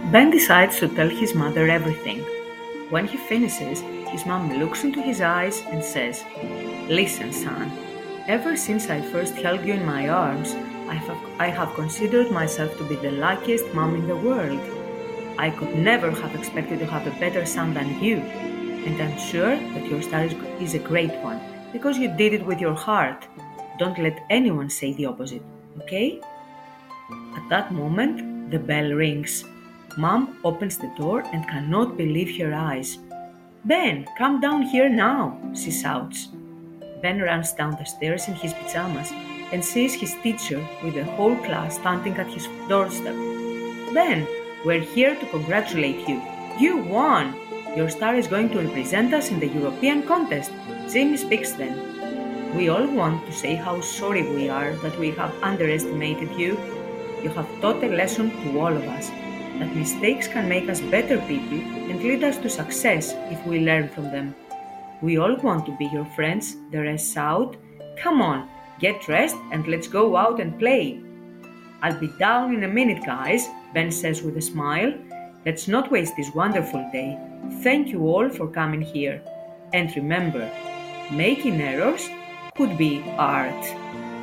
Ben decides to tell his mother everything. When he finishes, his mom looks into his eyes and says, "Listen, son, ever since I first held you in my arms, I have considered myself to be the luckiest mom in the world. I could never have expected to have a better son than you, and I'm sure that your star is a great one because you did it with your heart. Don't let anyone say the opposite, okay?" At that moment, the bell rings. Mom opens the door and cannot believe her eyes. "Ben, come down here now," she shouts. Ben runs down the stairs in his pajamas and sees his teacher with the whole class standing at his doorstep. "Ben, we're here to congratulate you. You won! Your star is going to represent us in the European contest." Jamie speaks then. "We all want to say how sorry we are that we have underestimated you. You have taught a lesson to all of us, that mistakes can make us better people and lead us to success if we learn from them. We all want to be your friends," the rest shout. "Come on, get dressed and let's go out and play." "I'll be down in a minute, guys," Ben says with a smile. "Let's not waste this wonderful day. Thank you all for coming here. And remember, making errors could be art."